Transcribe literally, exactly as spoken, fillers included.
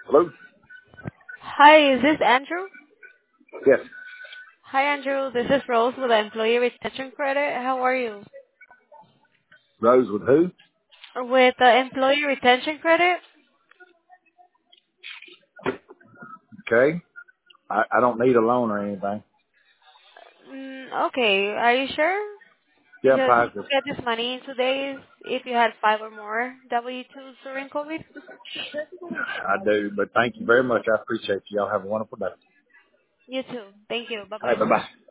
Hello? Hi, is this Andrew? Yes. Hi, Andrew. This is Rose with the Employee Retention Credit. How are you? Rose with who? With the Employee Retention Credit? Okay. I, I don't need a loan or anything. Mm, okay. Are you sure? Yeah, I'm Because you positive. could get this money in two days if you had five or more W twos during COVID. I do, but thank you very much. I appreciate you. Y'all have a wonderful day. You too. Thank you. All right, Bye-bye. bye-bye.